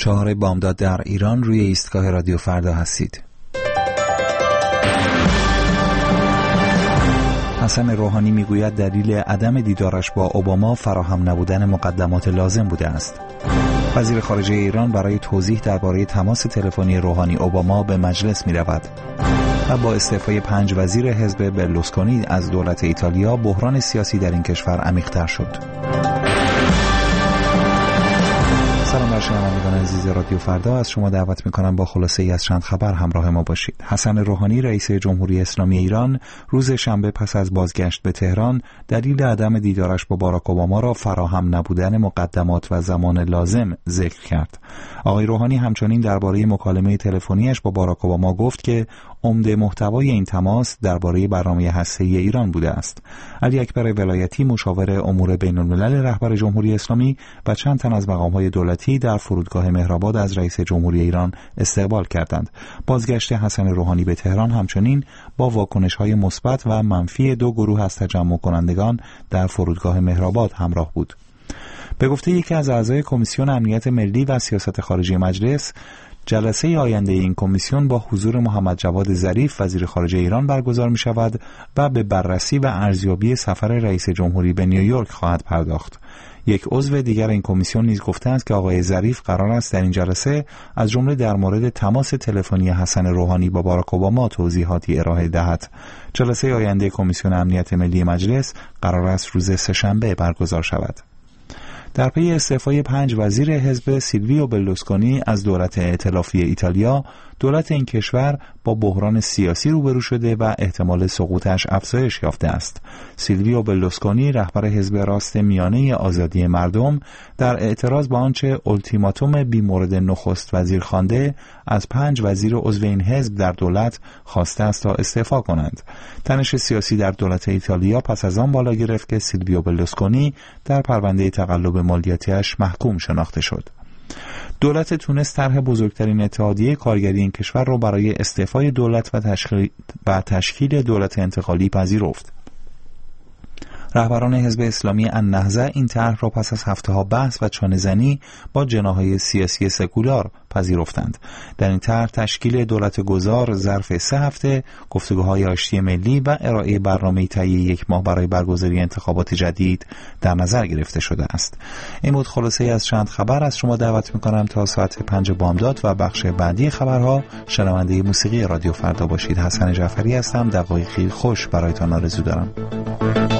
4 بامداد در ایران روی ایستگاه رادیو فردا هستید. حسن روحانی میگوید دلیل عدم دیدارش با اوباما فراهم نبودن مقدمات لازم بوده است. وزیر خارجه ایران برای توضیح درباره تماس تلفنی روحانی اوباما به مجلس می‌رود. و با استعفای 5 وزیر حزب برلوسکونی از دولت ایتالیا بحران سیاسی در این کشور عمیق‌تر شد. سلام بر شنوندگان عزیز رادیو فردا، از شما دعوت می‌کنم با خلاصه‌ای از چند خبر همراه ما باشید. حسن روحانی رئیس جمهوری اسلامی ایران روز شنبه پس از بازگشت به تهران دلیل عدم دیدارش با باراک اوباما را فراهم نبودن مقدمات و زمان لازم ذکر کرد. آقای روحانی همچنین درباره مکالمه تلفنیش با باراک اوباما گفت که عمده محتوای این تماس درباره برنامه هسته‌ای ایران بوده است. علی اکبر ولایتی مشاور امور بین‌الملل رهبر جمهوری اسلامی و چند تن از مقام‌های دولتی در فرودگاه مهرآباد از رئیس جمهوری ایران استقبال کردند. بازگشت حسن روحانی به تهران همچنین با واکنش‌های مثبت و منفی 2 گروه از تجمع کنندگان در فرودگاه مهرآباد همراه بود. به گفته یکی از اعضای کمیسیون امنیت ملی و سیاست خارجی مجلس، جلسه آینده این کمیسیون با حضور محمد جواد ظریف وزیر خارجه ایران برگزار می شود و به بررسی و ارزیابی سفر رئیس جمهوری به نیویورک خواهد پرداخت. یک عضو دیگر این کمیسیون نیز گفته است که آقای ظریف قرار است در این جلسه از جمله در مورد تماس تلفنی حسن روحانی با باراک اوباما توضیحاتی ارائه دهد. جلسه آینده کمیسیون امنیت ملی مجلس قرار است روز سه‌شنبه برگزار شود. در پی استعفای 5 وزیر حزب سیلویو برلوسکونی از دولت ائتلافی ایتالیا، دولت این کشور با بحران سیاسی روبرو شده و احتمال سقوطش افزایش یافته است. سیلویو برلوسکونی رهبر حزب راست میانه آزادی مردم در اعتراض به آنچه التیماتوم بیمورد نخست وزیر خوانده از 5 وزیر عضو این حزب در دولت خواسته است تا استعفا کنند. تنش سیاسی در دولت ایتالیا پس از آن بالا گرفت که سیلویو برلوسکونی در پرونده تقلب مالیاتی‌اش محکوم شناخته شد. دولت تونس طرح بزرگترین اتحادیه کارگری این کشور را برای استعفای دولت و تشکیل دولت انتقالی پذیرفت. رهبران حزب اسلامی النهضه این طرح را پس از هفته‌ها بحث و چانه‌زنی با جناح‌های سیاسی سکولار پذیرفتند. در این طرح تشکیل دولت گذار ظرف 3 هفته، گفتگوهای آشتی ملی و ارائه برنامه طی 1 ماه برای برگزاری انتخابات جدید در نظر گرفته شده است. این بود خلاصه‌ای از چند خبر. از شما دعوت می‌کنم تا ساعت 5 بامداد و بخش بعدی خبرها شنونده موسیقی رادیو فردا باشید. حسن جعفری هستم. دقایقی خوش برایتان آرزو دارم.